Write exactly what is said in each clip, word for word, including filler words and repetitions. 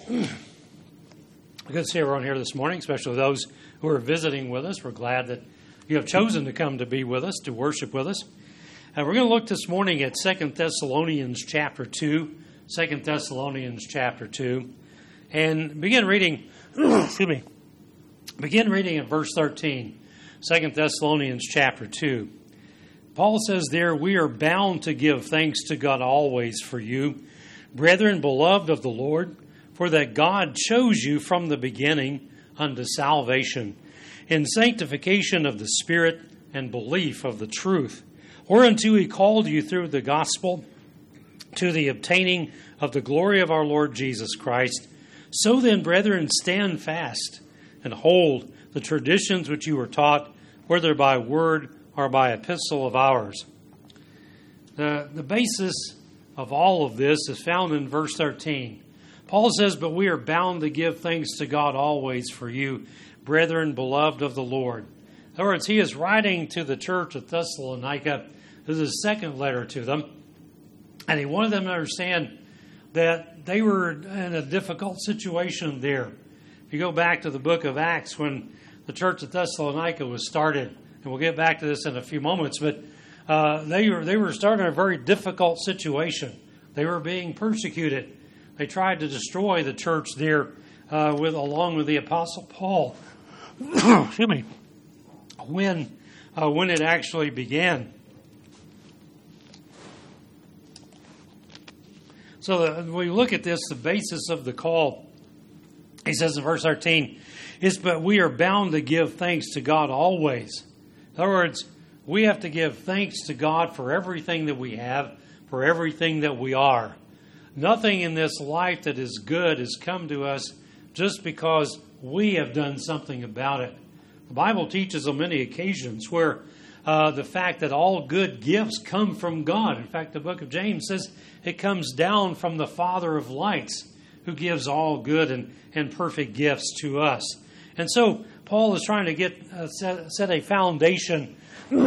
Good to see everyone here this morning, especially those who are visiting with us. We're glad that you have chosen to come to be with us, to worship with us. And we're going to look this morning at Second Thessalonians chapter two, Second Thessalonians chapter two, and begin reading, excuse me, begin reading at verse thirteen, Second Thessalonians chapter two. Paul says there, "We are bound to give thanks to God always for you, brethren, beloved of the Lord, for that God chose you from the beginning unto salvation, in sanctification of the Spirit and belief of the truth, whereunto he called you through the gospel to the obtaining of the glory of our Lord Jesus Christ. So then, brethren, stand fast and hold the traditions which you were taught, whether by word or by epistle of ours." The, the basis of all of this is found in verse thirteen. Paul says, "But we are bound to give thanks to God always for you, brethren, beloved of the Lord." In other words, he is writing to the church of Thessalonica. This is his second letter to them. And he wanted them to understand that they were in a difficult situation there. If you go back to the book of Acts, when the church of Thessalonica was started, and we'll get back to this in a few moments, but uh, they were they were starting a very difficult situation. They were being persecuted. They tried to destroy the church there uh, with along with the Apostle Paul. Excuse me. When uh, when it actually began. So the, when we look at this, the basis of the call, he says in verse thirteen, is, "But we are bound to give thanks to God always." In other words, we have to give thanks to God for everything that we have, for everything that we are. Nothing in this life that is good has come to us just because we have done something about it. The Bible teaches on many occasions where uh, the fact that all good gifts come from God. In fact, the book of James says it comes down from the Father of lights, who gives all good and, and perfect gifts to us. And so Paul is trying to get uh, set, set a foundation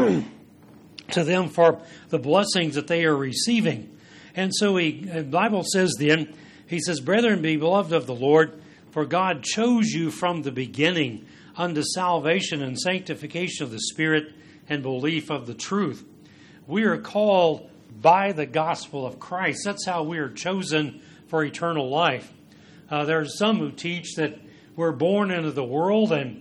to them for the blessings that they are receiving. And so he, the Bible says then, he says, "Brethren, be beloved of the Lord, for God chose you from the beginning unto salvation and sanctification of the Spirit and belief of the truth." We are called by the gospel of Christ. That's how we are chosen for eternal life. Uh, there are some who teach that we're born into the world and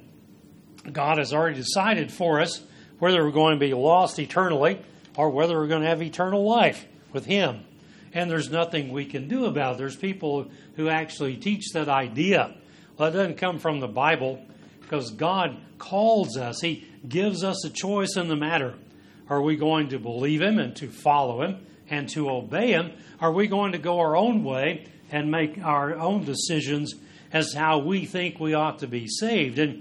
God has already decided for us whether we're going to be lost eternally or whether we're going to have eternal life with Him. And there's nothing we can do about it. There's people who actually teach that idea. Well, it doesn't come from the Bible, because God calls us. He gives us a choice in the matter. Are we going to believe Him and to follow Him and to obey Him? Are we going to go our own way and make our own decisions as to how we think we ought to be saved? And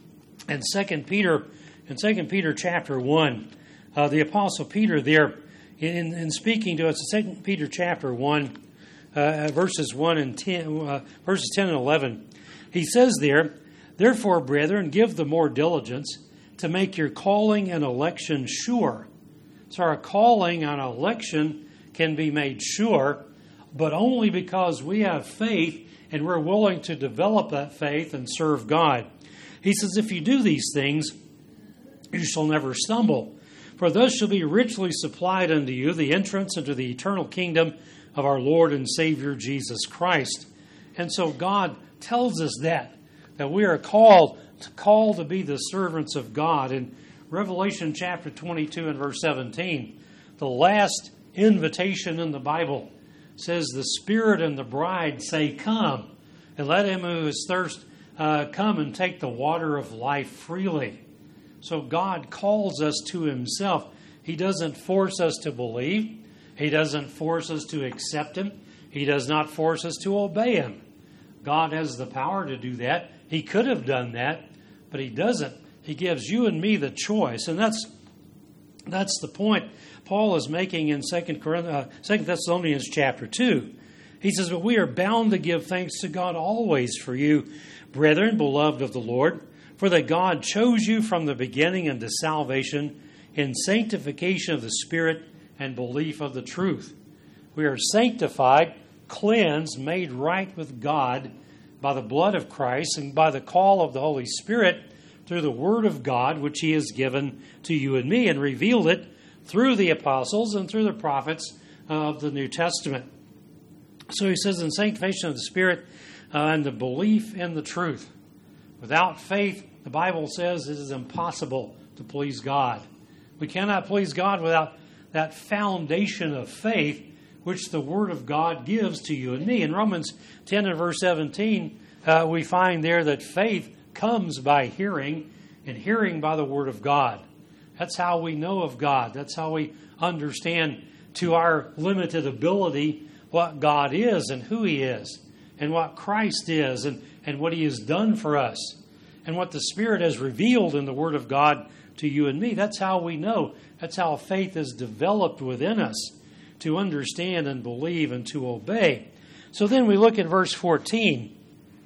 in Second Peter, in Second Peter chapter one, uh, the Apostle Peter there, in, in speaking to us, Second Peter chapter one, uh, verses one and ten, uh, verses ten and eleven, he says there, "Therefore, brethren, give the more diligence to make your calling and election sure." So our calling and election can be made sure, but only because we have faith and we're willing to develop that faith and serve God. He says, "If you do these things, you shall never stumble. For thus shall be richly supplied unto you the entrance into the eternal kingdom of our Lord and Savior Jesus Christ." And so God tells us that, that we are called to call to be the servants of God. In Revelation chapter twenty-two and verse seventeen, the last invitation in the Bible says, "The Spirit and the bride say, Come, and let him who is thirst uh, come and take the water of life freely." So God calls us to Himself. He doesn't force us to believe. He doesn't force us to accept Him. He does not force us to obey Him. God has the power to do that. He could have done that, but He doesn't. He gives you and me the choice. And that's that's the point Paul is making in Second Thessalonians chapter two. He says, "But we are bound to give thanks to God always for you, brethren, beloved of the Lord, for that God chose you from the beginning unto salvation in sanctification of the Spirit and belief of the truth." We are sanctified cleansed, made right with God by the blood of Christ and by the call of the Holy Spirit through the Word of God, which He has given to you and me and revealed it through the apostles and through the prophets of the New Testament. So he says, in sanctification of the Spirit uh, and the belief in the truth. Without faith, the Bible says it is impossible to please God. We cannot please God without that foundation of faith which the Word of God gives to you and me. In Romans ten and verse seventeen, uh, we find there that faith comes by hearing, and hearing by the Word of God. That's how we know of God. That's how we understand to our limited ability what God is and who He is, and what Christ is, and, and what He has done for us, and what the Spirit has revealed in the Word of God to you and me. That's how we know. That's how faith is developed within us to understand and believe and to obey. So then we look at verse fourteen.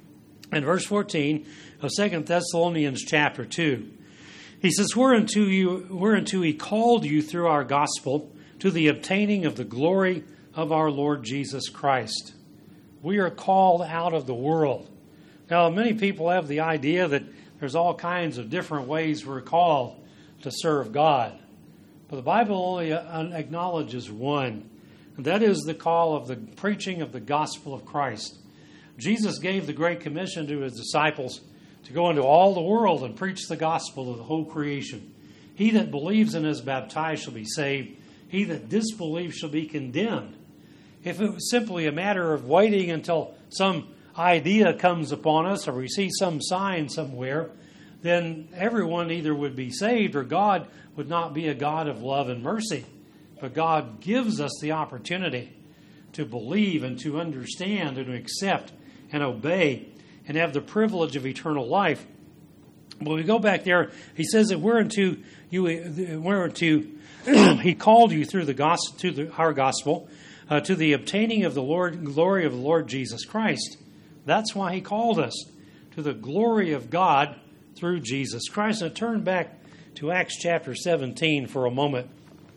In verse fourteen of Second Thessalonians chapter two. He says, Whereunto, you, whereunto He called you through our gospel to the obtaining of the glory of our Lord Jesus Christ. We are called out of the world. Now, many people have the idea that there's all kinds of different ways we're called to serve God. But the Bible only acknowledges one, and that is the call of the preaching of the gospel of Christ. Jesus gave the Great Commission to His disciples to go into all the world and preach the gospel to the whole creation. He that believes and is baptized shall be saved. He that disbelieves shall be condemned. If it was simply a matter of waiting until some idea comes upon us or we see some sign somewhere, then everyone either would be saved or God would not be a God of love and mercy. But God gives us the opportunity to believe and to understand and to accept and obey and have the privilege of eternal life. When we go back there, he says that whereunto you, whereunto He called you through the gospel, to the, our gospel, uh, to the obtaining of the Lord glory of the Lord Jesus Christ. That's why He called us, to the glory of God through Jesus Christ. Now turn back to Acts chapter seventeen for a moment.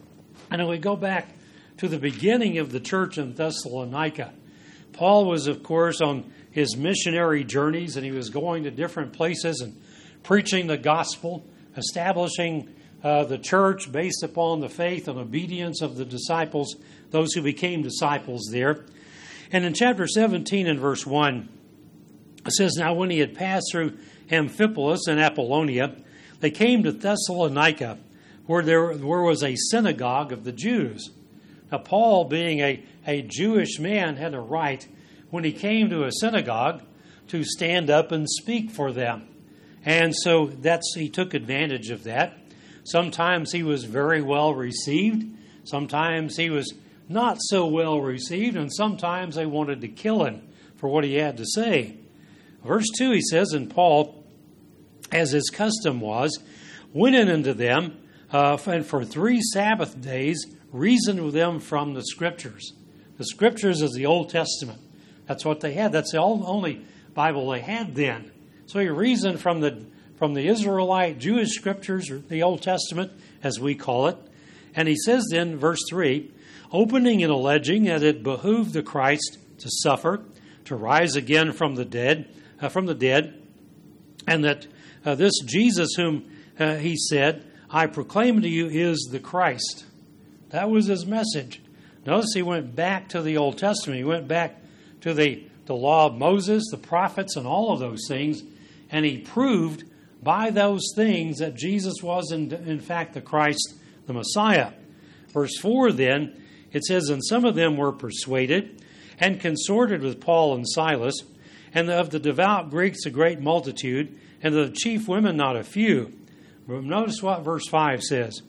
And we go back to the beginning of the church in Thessalonica. Paul was, of course, on his missionary journeys, and he was going to different places and preaching the gospel, establishing uh, the church based upon the faith and obedience of the disciples, those who became disciples there. And in chapter seventeen and verse one, it says, Now when he had passed through Amphipolis and Apollonia, they came to Thessalonica, where there where was a synagogue of the Jews. Now Paul, being a, a Jewish man, had a right, when he came to a synagogue, to stand up and speak for them. And so that's he took advantage of that. Sometimes he was very well received. Sometimes he was not so well received. And sometimes they wanted to kill him for what he had to say. Verse two, he says, And Paul, as his custom was, went in unto them, uh, and for three Sabbath days reasoned with them from the Scriptures. The Scriptures is the Old Testament. That's what they had. That's the only Bible they had then. So he reasoned from the from the Israelite Jewish Scriptures, or the Old Testament, as we call it. And he says then, verse three, opening and alleging that it behooved the Christ to suffer, to rise again from the dead, uh, from the dead, and that uh, this Jesus whom uh, he said, I proclaim to you, is the Christ. That was his message. Notice he went back to the Old Testament. He went back to the, the law of Moses, the prophets, and all of those things. And he proved by those things that Jesus was, in, in fact, the Christ, the Messiah. Verse four then, it says, And some of them were persuaded and consorted with Paul and Silas, and of the devout Greeks a great multitude, and of the chief women not a few. Notice what verse five says.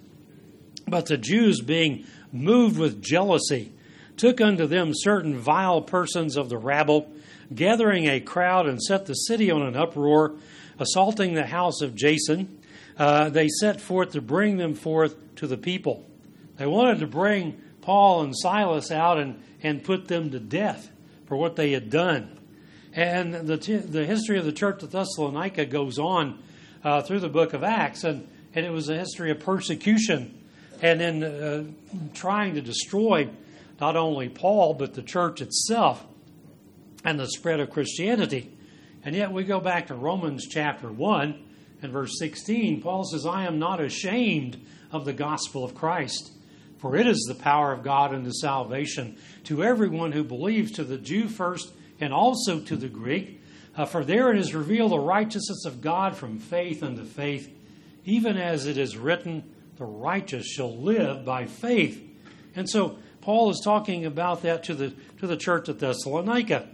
But the Jews, being moved with jealousy, took unto them certain vile persons of the rabble, gathering a crowd, and set the city on an uproar, assaulting the house of Jason. Uh, they set forth to bring them forth to the people. They wanted to bring Paul and Silas out and, and put them to death for what they had done. And the the history of the church of Thessalonica goes on uh, through the book of Acts, and, and it was a history of persecution and in uh, trying to destroy not only Paul, but the church itself. and the spread of Christianity. And yet we go back to Romans chapter one and verse sixteen. Paul says, I am not ashamed of the gospel of Christ, for it is the power of God unto salvation to everyone who believes, to the Jew first and also to the Greek. Uh, for therein is revealed the righteousness of God from faith unto faith, even as it is written, the righteous shall live by faith. And so Paul is talking about that to the to the church at Thessalonica.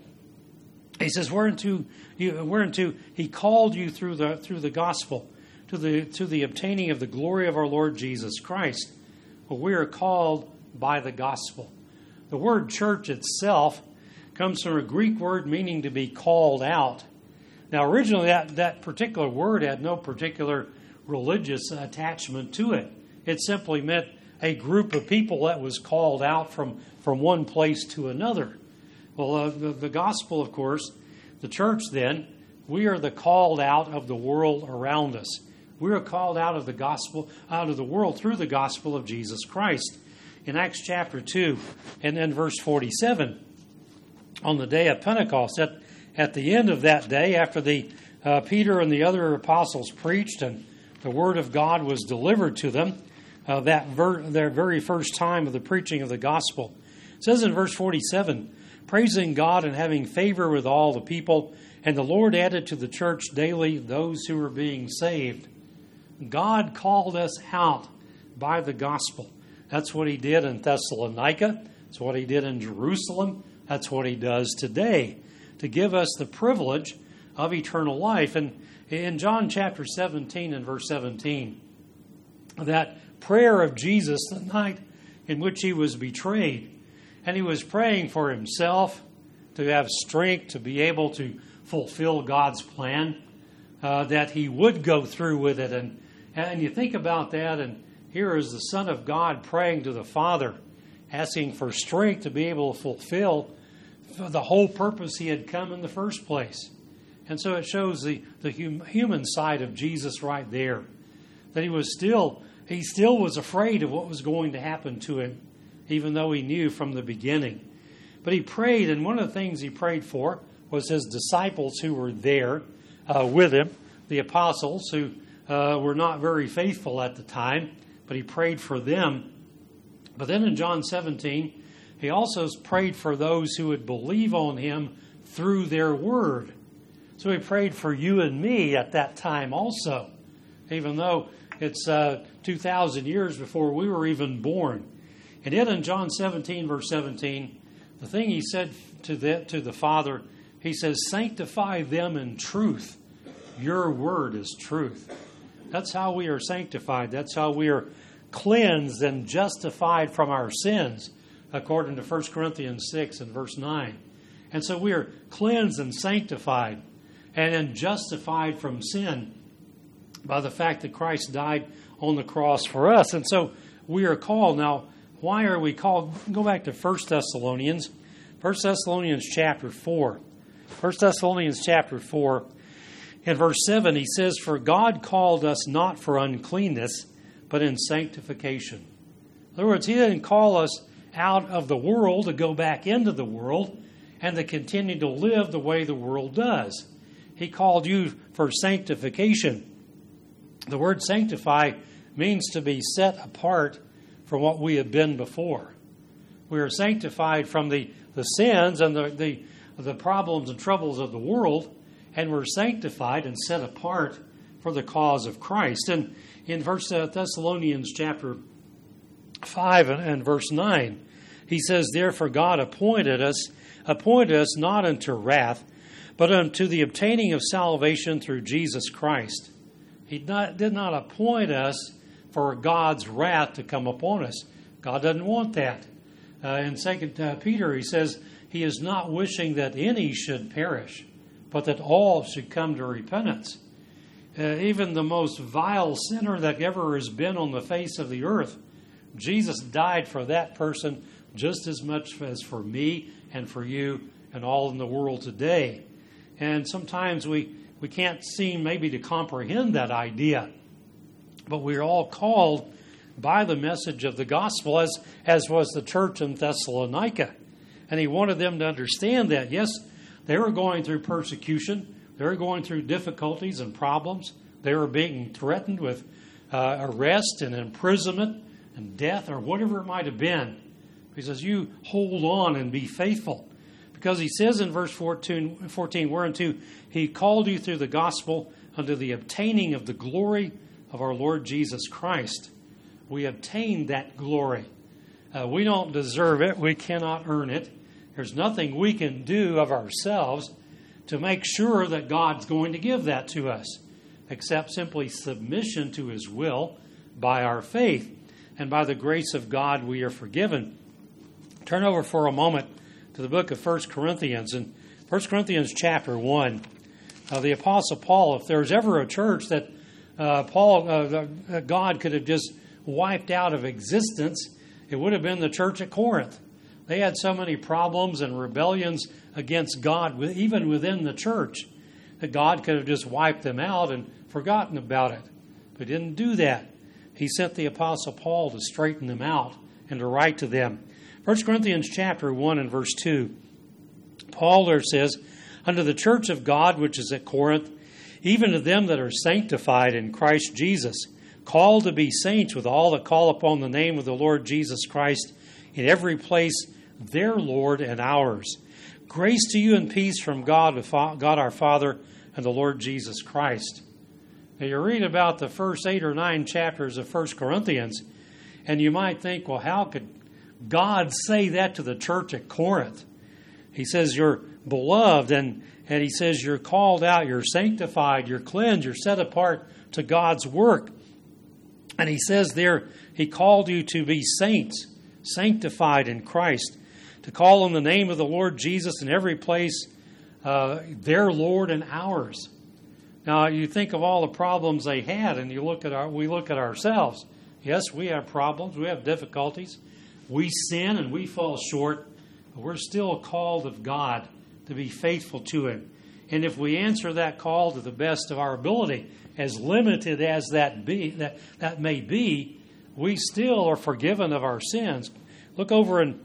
He says, whereunto, you, whereunto he called you through the through the gospel, to the to the obtaining of the glory of our Lord Jesus Christ. Well, we are called by the gospel. The word church itself comes from a Greek word meaning to be called out. Now, originally that, that particular word had no particular religious attachment to it. It simply meant a group of people that was called out from, from one place to another. Well, uh, the, the gospel, of course, the church then, we are the called out of the world around us. We are called out of the gospel, out of the world through the gospel of Jesus Christ. In Acts chapter two and then verse forty-seven, on the day of Pentecost, at, at the end of that day, after the uh, Peter and the other apostles preached and the word of God was delivered to them, uh, that ver- their very first time of the preaching of the gospel, it says in verse forty-seven, praising God and having favor with all the people, and the Lord added to the church daily those who were being saved. God called us out by the gospel. That's what he did in Thessalonica. That's what he did in Jerusalem. That's what he does today, to give us the privilege of eternal life. And in John chapter seventeen and verse seventeen, that prayer of Jesus the night in which he was betrayed, and he was praying for himself to have strength to be able to fulfill God's plan, uh, that he would go through with it. And, and you think about that, and here is the Son of God praying to the Father, asking for strength to be able to fulfill the whole purpose he had come in the first place. And so it shows the, the hum, human side of Jesus right there, that he was still, he still was afraid of what was going to happen to him, even though he knew from the beginning. But he prayed, and one of the things he prayed for was his disciples who were there uh, with him, the apostles who uh, were not very faithful at the time, but he prayed for them. But then in John seventeen, he also prayed for those who would believe on him through their word. So he prayed for you and me at that time also, even though it's uh, two thousand years before we were even born. And yet in John seventeen, verse seventeen, the thing he said to the, to the Father, he says, sanctify them in truth. Your word is truth. That's how we are sanctified. That's how we are cleansed and justified from our sins, according to First Corinthians six and verse nine. And so we are cleansed and sanctified and then justified from sin by the fact that Christ died on the cross for us. And so we are called. Now, why are we called? Go back to First Thessalonians. First Thessalonians chapter four. First Thessalonians chapter four. In verse seven, he says, for God called us not for uncleanness, but in sanctification. In other words, he didn't call us out of the world to go back into the world and to continue to live the way the world does. He called you for sanctification. The word sanctify means to be set apart from what we have been before. We are sanctified from the, the sins and the, the, the problems and troubles of the world, and we're sanctified and set apart for the cause of Christ. And in First Thessalonians chapter five and, and verse nine, he says, therefore God appointed us, appointed us not unto wrath, but unto the obtaining of salvation through Jesus Christ. He not, did not appoint us for God's wrath to come upon us. God doesn't want that. Uh, in Second uh, Peter, he says, he is not wishing that any should perish, but that all should come to repentance. Uh, even the most vile sinner that ever has been on the face of the earth, Jesus died for that person just as much as for me and for you and all in the world today. And sometimes we, we can't seem maybe to comprehend that idea. But we're all called by the message of the gospel, as, as was the church in Thessalonica. And he wanted them to understand that. Yes, They were going through persecution. They were going through difficulties and problems. They were being threatened with uh, arrest and imprisonment and death or whatever it might have been. He says, you hold on and be faithful. Because he says in verse fourteen, fourteen, whereunto he called you through the gospel unto the obtaining of the glory of our Lord Jesus Christ. We obtained that glory. Uh, we don't deserve it. We cannot earn it. There's nothing we can do of ourselves to make sure that God's going to give that to us, except simply submission to his will by our faith. And by the grace of God, we are forgiven. Turn over for a moment to the book of First Corinthians. In First Corinthians chapter one, uh, the Apostle Paul, if there was ever a church that uh, Paul, uh, God could have just wiped out of existence, it would have been the church at Corinth. They had so many problems and rebellions against God, even within the church, that God could have just wiped them out and forgotten about it. But he didn't do that. He sent the Apostle Paul to straighten them out and to write to them. First Corinthians chapter one and verse two, Paul there says, unto the church of God which is at Corinth, even to them that are sanctified in Christ Jesus, called to be saints with all that call upon the name of the Lord Jesus Christ, in every place their Lord and ours. Grace to you and peace from God, God our Father, and the Lord Jesus Christ. Now you read about the first eight or nine chapters of First Corinthians, and you might think, well, how could God say that to the church at Corinth? He says you're beloved, and, and he says you're called out, you're sanctified, you're cleansed, you're set apart to God's work. And he says there, he called you to be saints, sanctified in Christ, to call on the name of the Lord Jesus in every place, uh, their Lord and ours. Now, you think of all the problems they had, and you look at our, we look at ourselves. Yes, we have problems, we have difficulties. We sin and we fall short, but we're still called of God to be faithful to him. And if we answer that call to the best of our ability, as limited as that be that, that may be, we still are forgiven of our sins. Look over in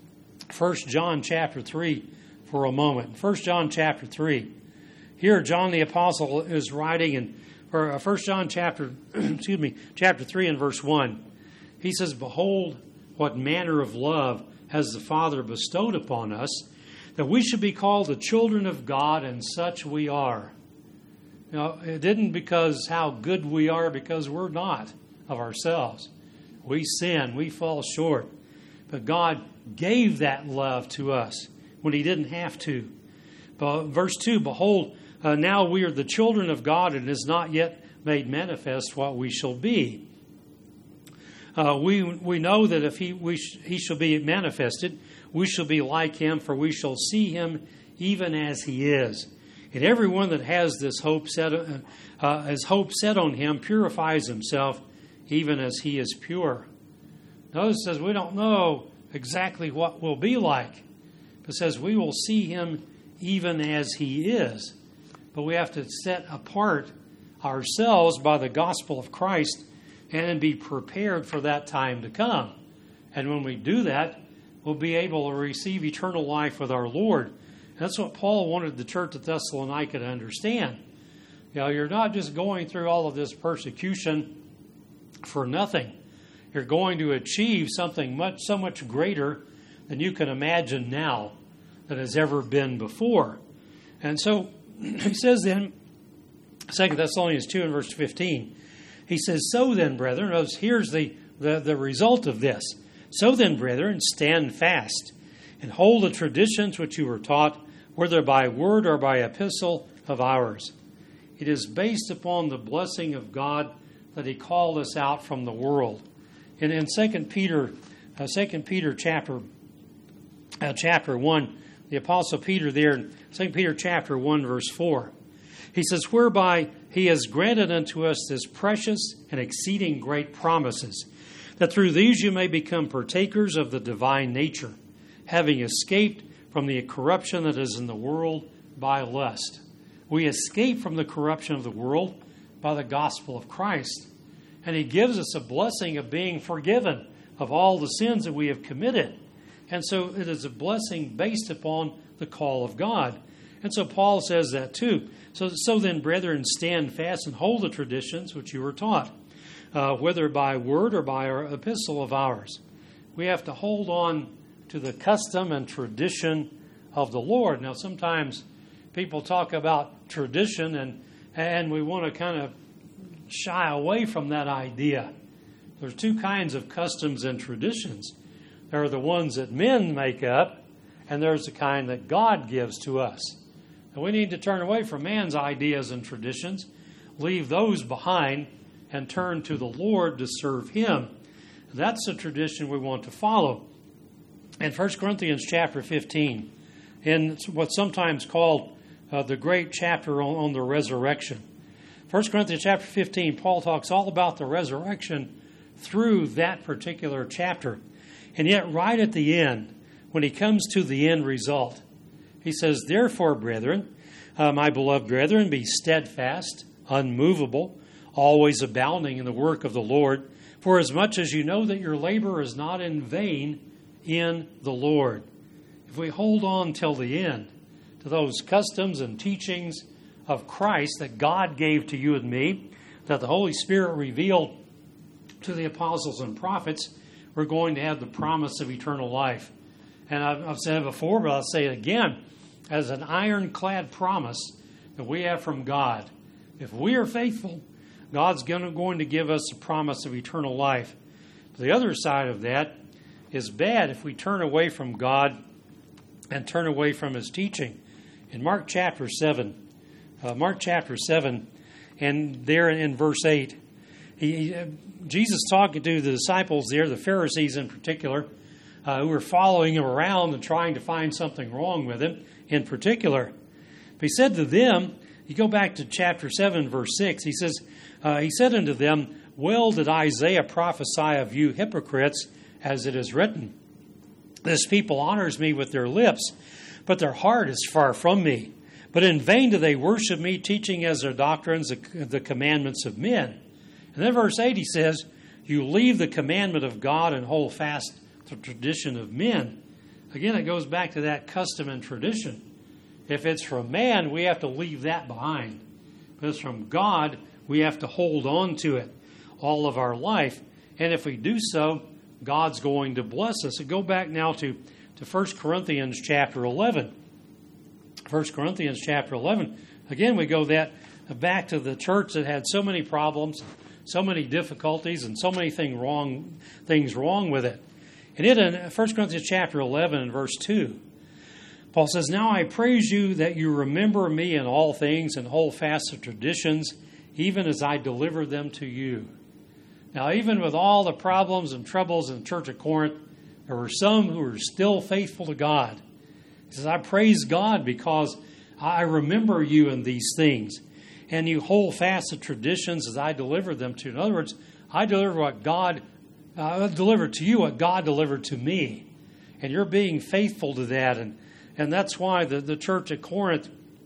First John chapter three for a moment. First John chapter three. Here John the Apostle is writing in or First John chapter excuse me, chapter three and verse one. He says, behold, what manner of love has the Father bestowed upon us, that we should be called the children of God, and such we are. Now, it didn't because how good we are, because we're not of ourselves. We sin, we fall short. But God gave that love to us when he didn't have to. But verse two, behold, uh, now we are the children of God, and it is not yet made manifest what we shall be. Uh, we we know that if he we sh- he shall be manifested, we shall be like him, for we shall see him even as he is. And everyone that has this hope set, uh, uh, his hope set on him, purifies himself, even as he is pure. Notice it says we don't know exactly what we'll be like. It says we will see him even as he is. But we have to set apart ourselves by the gospel of Christ and be prepared for that time to come. And when we do that, we'll be able to receive eternal life with our Lord. And that's what Paul wanted the church at Thessalonica to understand. You know, you're not just going through all of this persecution for nothing. You're going to achieve something much, so much greater than you can imagine now than has ever been before. And so he says then, Second Thessalonians two and verse fifteen, he says, so then, brethren, notice here's the, the, the result of this. So then, brethren, stand fast and hold the traditions which you were taught, whether by word or by epistle of ours. It is based upon the blessing of God that he called us out from the world. And in Second Peter, uh, Second Peter chapter uh, chapter one, the Apostle Peter there in Second Peter chapter one, verse four, he says, whereby he has granted unto us this precious and exceeding great promises, that through these you may become partakers of the divine nature, having escaped from the corruption that is in the world by lust. We escape from the corruption of the world by the gospel of Christ. And he gives us a blessing of being forgiven of all the sins that we have committed. And so it is a blessing based upon the call of God. And so Paul says that too. So, so then, brethren, stand fast and hold the traditions which you were taught, uh, whether by word or by our epistle of ours. We have to hold on to the custom and tradition of the Lord. Now, sometimes people talk about tradition, and and we want to kind of shy away from that idea. There's two kinds of customs and traditions. There are the ones that men make up, and there's the kind that God gives to us. And we need to turn away from man's ideas and traditions, leave those behind, and turn to the Lord to serve Him. That's the tradition we want to follow. In First Corinthians chapter fifteen, in what's sometimes called uh, the great chapter on, on the resurrection. First Corinthians chapter fifteen, Paul talks all about the resurrection through that particular chapter. And yet right at the end, when he comes to the end result, he says, therefore, brethren, uh, my beloved brethren, be steadfast, unmovable, always abounding in the work of the Lord, for as much as you know that your labor is not in vain in the Lord. If we hold on till the end to those customs and teachings of Christ that God gave to you and me, that the Holy Spirit revealed to the apostles and prophets, we're going to have the promise of eternal life. And I've, I've said it before, but I'll say it again, as an ironclad promise that we have from God. If we are faithful, God's going to, going to give us a promise of eternal life. The other side of that is bad if we turn away from God and turn away from His teaching. In Mark chapter seven, uh, Mark chapter seven, and there in verse eight, he, Jesus talking to the disciples there, the Pharisees in particular, uh, who were following Him around and trying to find something wrong with Him in particular. But He said to them, you go back to chapter seven, verse six, He says, uh, He said unto them, well did Isaiah prophesy of you hypocrites, as it is written, this people honors me with their lips, but their heart is far from me. But in vain do they worship me, teaching as their doctrines the, the commandments of men. And then verse eight, he says, you leave the commandment of God and hold fast the tradition of men. Again, it goes back to that custom and tradition. If it's from man, we have to leave that behind. If it's from God, we have to hold on to it all of our life. And if we do so, God's going to bless us. So go back now to, to First Corinthians chapter eleven. First Corinthians chapter eleven. Again, we go that back to the church that had so many problems, so many difficulties, and so many thing wrong, things wrong with it. And it in First Corinthians chapter eleven and verse two, Paul says, now I praise you that you remember me in all things and hold fast the traditions, even as I delivered them to you. Now, even with all the problems and troubles in the church of Corinth, there were some who were still faithful to God. He says, I praise God because I remember you in these things, and you hold fast the traditions as I delivered them to you. In other words, I deliver what God uh, delivered to you, what God delivered to me. And you're being faithful to that. And, and that's why the, the church at Corinth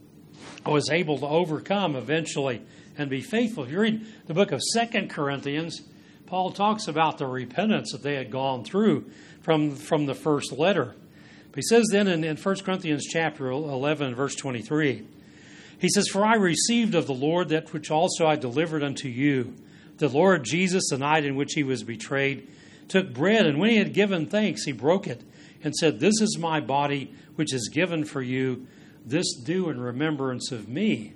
was able to overcome eventually and be faithful. If you read the book of Second Corinthians, Paul talks about the repentance that they had gone through from, from the first letter. But he says then in, in First Corinthians chapter eleven, verse twenty-three, he says, for I received of the Lord that which also I delivered unto you. The Lord Jesus, the night in which He was betrayed, took bread, and when He had given thanks, He broke it, and said, this is my body, which is given for you. This do in remembrance of me.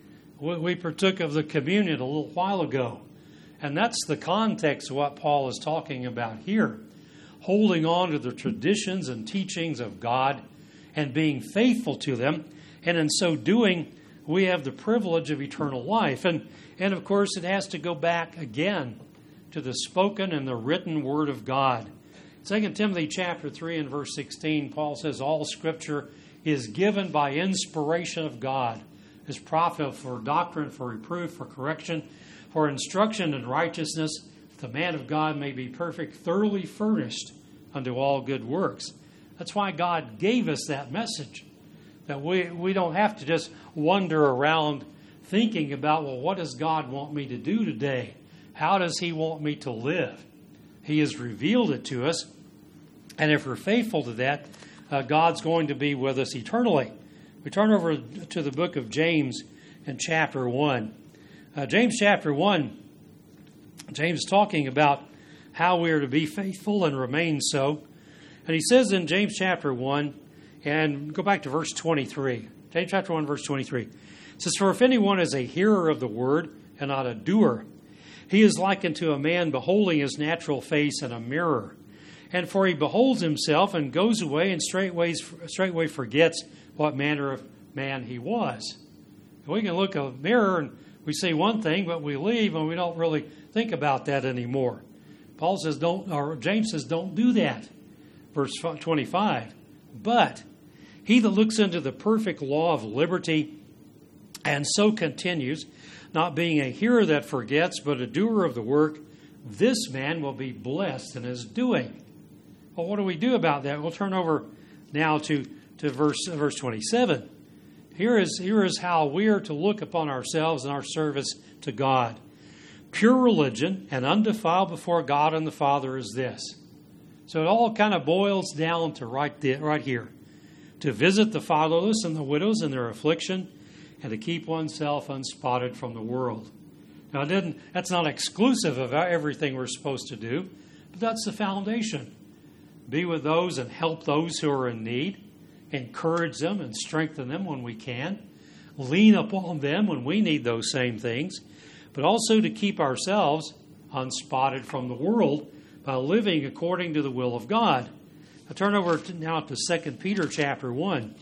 We partook of the communion a little while ago. And that's the context of what Paul is talking about here. Holding on to the traditions and teachings of God and being faithful to them. And in so doing, we have the privilege of eternal life. And, and of course, it has to go back again to the spoken and the written Word of God. Second Timothy chapter three and verse sixteen, Paul says, all Scripture is given by inspiration of God, is profitable for doctrine, for reproof, for correction, for instruction in righteousness, the man of God may be perfect, thoroughly furnished unto all good works. That's why God gave us that message, that we, we don't have to just wander around thinking about, well, what does God want me to do today? How does He want me to live? He has revealed it to us, and if we're faithful to that, uh, God's going to be with us eternally. We turn over to the book of James in chapter one. Uh, James chapter one, James is talking about how we are to be faithful and remain so. And he says in James chapter one, and go back to verse twenty-three. James chapter one, verse twenty-three. It says, "For if anyone is a hearer of the word and not a doer, he is likened to a man beholding his natural face in a mirror. And for he beholds himself and goes away and straightway, straightway forgets what manner of man he was." We can look at a mirror and we see one thing, but we leave and we don't really think about that anymore. Paul says, don't, or James says, don't do that. Verse twenty-five. "But he that looks into the perfect law of liberty and so continues, not being a hearer that forgets, but a doer of the work, this man will be blessed in his doing." Well, what do we do about that? We'll turn over now to, to verse, uh, verse twenty-seven. Here is, here is how we are to look upon ourselves and our service to God. "Pure religion and undefiled before God and the Father is this." So it all kind of boils down to right, there, right here. "To visit the fatherless and the widows in their affliction, and to keep oneself unspotted from the world." Now, it didn't, that's not exclusive of everything we're supposed to do, but that's the foundation. Be with those and help those who are in need. Encourage them and strengthen them when we can. Lean upon them when we need those same things. But also to keep ourselves unspotted from the world by living according to the will of God. I turn over to, now to Second Peter chapter one.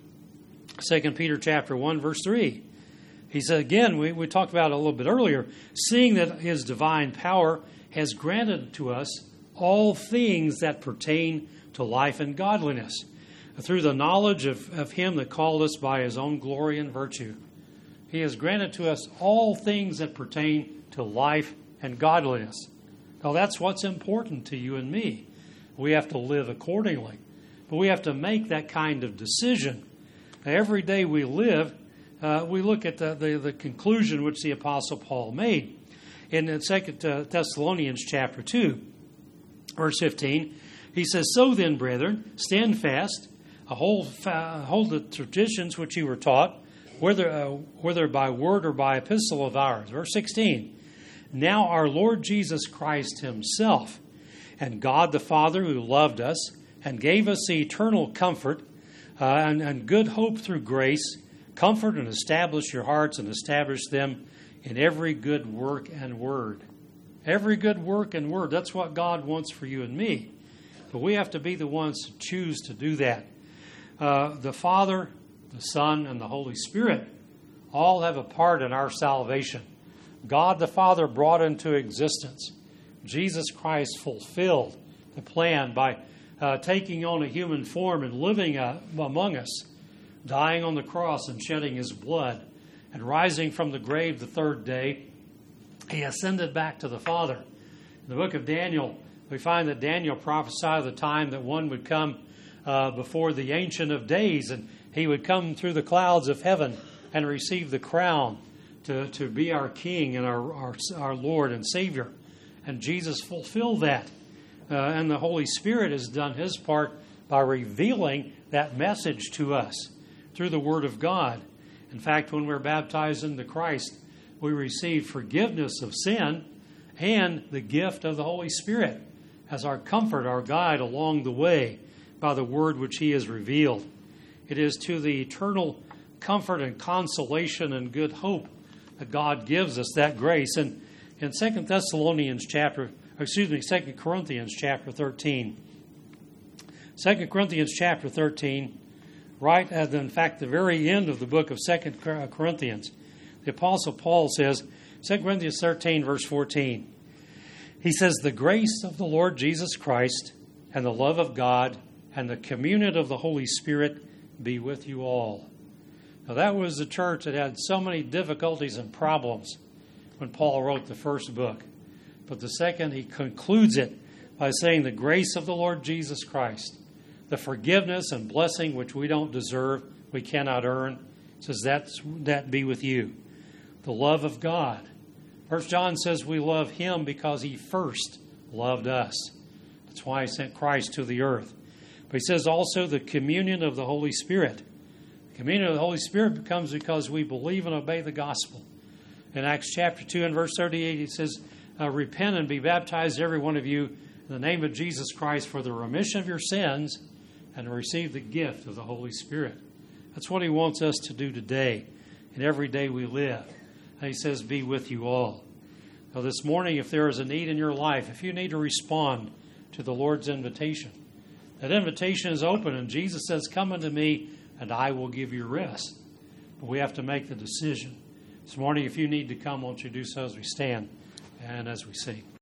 Second Peter chapter one, verse three. He said, again, we, we talked about it a little bit earlier, "Seeing that his divine power has granted to us all things that pertain to life and godliness, through the knowledge of, of him that called us by his own glory and virtue." He has granted to us all things that pertain to life and godliness. Now, that's what's important to you and me. We have to live accordingly. But we have to make that kind of decision. Now, every day we live, uh, we look at the, the, the conclusion which the Apostle Paul made. In Second Thessalonians chapter two, verse fifteen, he says, "So then, brethren, stand fast, hold, hold the traditions which you were taught, whether, uh, whether by word or by epistle of ours." Verse sixteen, "Now our Lord Jesus Christ himself, and God the Father who loved us and gave us the eternal comfort uh, and, and good hope through grace, comfort and establish your hearts and establish them in every good work and word." Every good work and word. That's what God wants for you and me. But we have to be the ones to choose to do that. Uh, the Father, the Son, and the Holy Spirit all have a part in our salvation. God the Father brought into existence. Jesus Christ fulfilled the plan by uh, taking on a human form and living uh, among us, dying on the cross and shedding his blood, and rising from the grave the third day. He ascended back to the Father. In the book of Daniel, we find that Daniel prophesied of the time that one would come uh, before the Ancient of Days, and he would come through the clouds of heaven and receive the crown to, to be our King and our, our, our Lord and Savior. And Jesus fulfilled that. Uh, and the Holy Spirit has done his part by revealing that message to us through the Word of God. In fact, when we're baptized into Christ, we receive forgiveness of sin and the gift of the Holy Spirit as our comfort, our guide along the way by the Word which he has revealed. It is to the eternal comfort and consolation and good hope that God gives us that grace. And in Second Thessalonians chapter, excuse me, Second Corinthians chapter thirteen, Second Corinthians chapter thirteen, right at, in fact, the very end of the book of Second Corinthians, the Apostle Paul says, Second Corinthians thirteen, verse fourteen, he says, "The grace of the Lord Jesus Christ and the love of God and the communion of the Holy Spirit be with you all." Now, that was the church that had so many difficulties and problems when Paul wrote the first book. But the second, he concludes it by saying the grace of the Lord Jesus Christ, the forgiveness and blessing which we don't deserve, we cannot earn, says that's, that be with you. The love of God. First John says we love him because he first loved us. That's why he sent Christ to the earth. But he says also the communion of the Holy Spirit. Communion with the Holy Spirit comes because we believe and obey the gospel. In Acts chapter two and verse thirty-eight, it says, uh, repent and be baptized, every one of you, in the name of Jesus Christ for the remission of your sins, and to receive the gift of the Holy Spirit. That's what he wants us to do today and every day we live. And he says, be with you all. Now this morning, if there is a need in your life, if you need to respond to the Lord's invitation, that invitation is open, and Jesus says, come unto me, and I will give you rest. But we have to make the decision. This morning, if you need to come, won't you do so as we stand and as we sing.